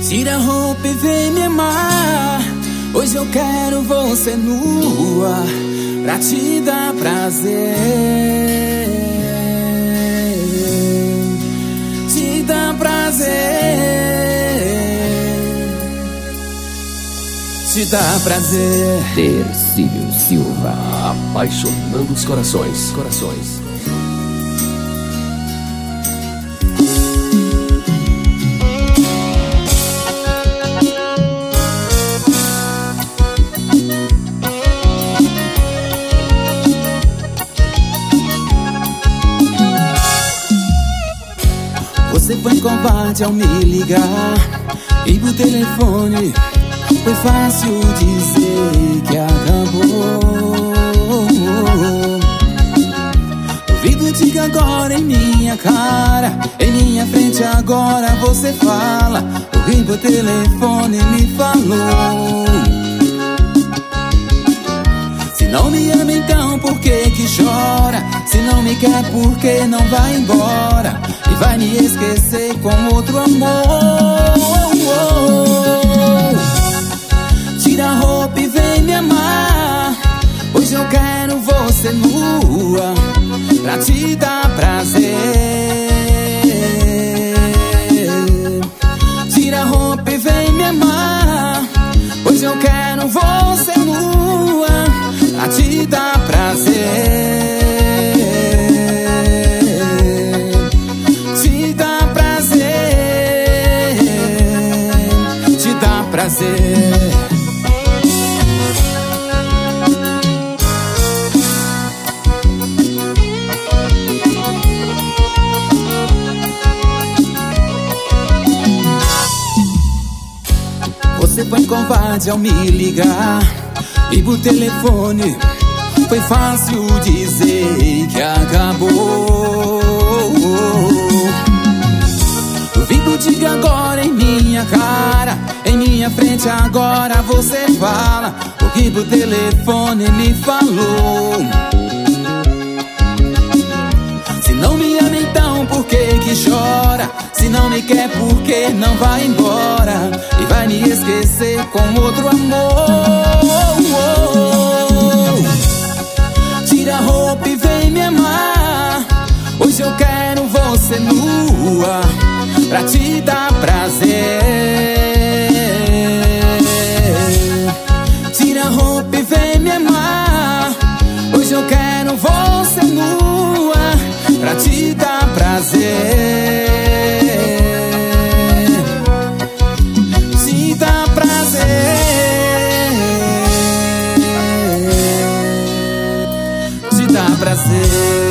Tira a roupa e vem me amar. Hoje eu quero você nua pra te dar prazer. Te dar prazer. Te dar prazer. Tercílio Silva, apaixonando os corações. Você foi covarde ao me ligar e pro telefone foi fácil dizer que acabou. Ouvido diga agora em minha cara, em minha frente agora você fala. Alguém por telefone me falou. Se não me ama então por que que chora? Se não me quer por que não vai embora? E vai me esquecer com outro amor. Tira a roupa e vem me amar. Hoje eu quero você nua pra te dar prazer. Tira a roupa e vem me amar. Hoje eu quero você nua pra te dar prazer. Te dar prazer. Te dar prazer. Você foi covarde ao me ligar e por telefone foi fácil dizer que acabou. Duvido diga agora em minha cara, em minha frente agora você fala o que por telefone me falou. Se não me ama então por que que chora? Se não me quer por que não vai embora? E vai me esquecer com outro amor. Tira a roupa e vem me amar. Hoje eu quero você nua pra te dar prazer. Tira a roupa e vem me amar. Hoje eu quero você nua pra te dar prazer. Te dar prazer. Te dar prazer.